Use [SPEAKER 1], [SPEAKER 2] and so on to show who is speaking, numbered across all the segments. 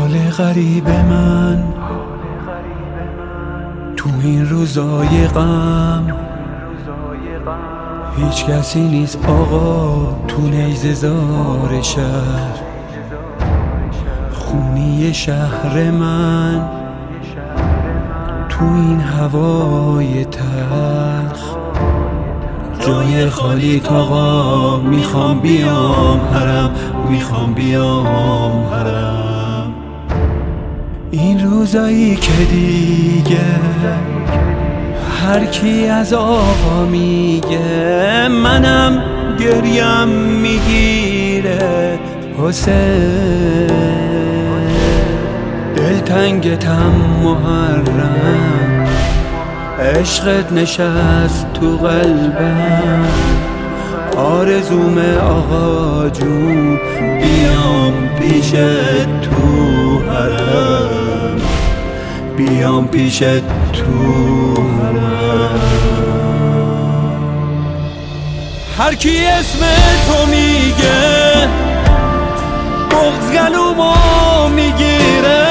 [SPEAKER 1] حال غریب من تو این روزای غم، هیچ کسی نیست آقا تو نیزه زار شهر. خونی شهر من تو این هوای تلخ، جای خالی آقا میخوام بیام حرم، میخوام بیام حرم. این روزایی که دیگه هر کی از آقا میگه منم گریم میگیره حسین. دلتنگتم محرم، عشقت نشست تو قلبم. آرزوم آقا جون بیام پیشت تو حرم، بیام پیشت تو حرم. هر کی اسم تو میگه بغض گلومو میگیره،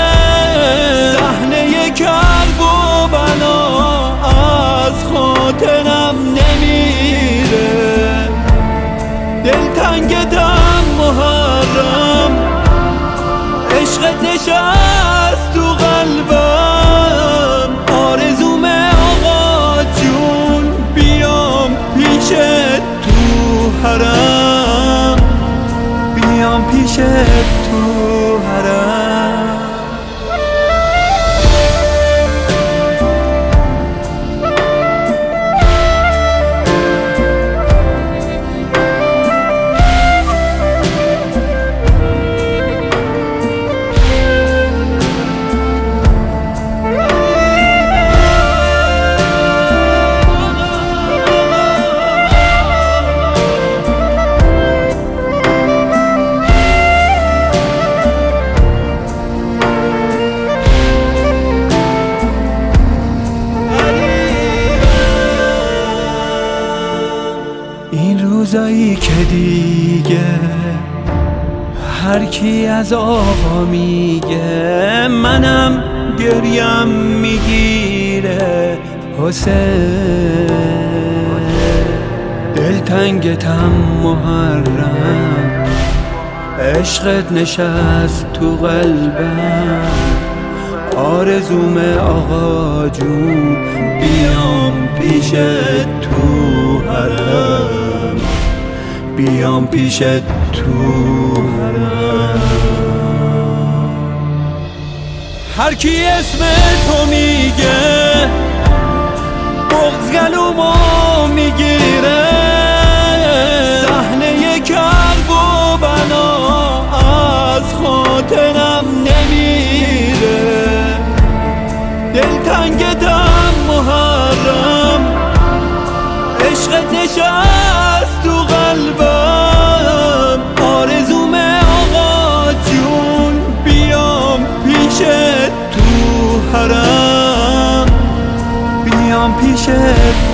[SPEAKER 1] صحنه کرب و بلا از خاطرم نمیره. دلتنگتم محرم، عشقت نشست تو قلبم. آرزوم آقا جون بیام پیشت تو حرم، بیام پیشت تو حرم. این روزایی که دیگه هر کی از آقا میگه منم گریم میگیره حسین. دلتنگتم محرم، عشقت نشست تو قلبم. آرزوم آقا جون بیام پیشت تو حرم، بیام پیشت تو حرم. هر کی اسم تو میگه بغض گلومو میگیره، صحنه کرب و بلا از خاطرم نمیره. دلتنگتم محرم، عشقت نشست تو قلبم. آرزوم آقا جون بیام پیشت تو حرم، بیام پیشت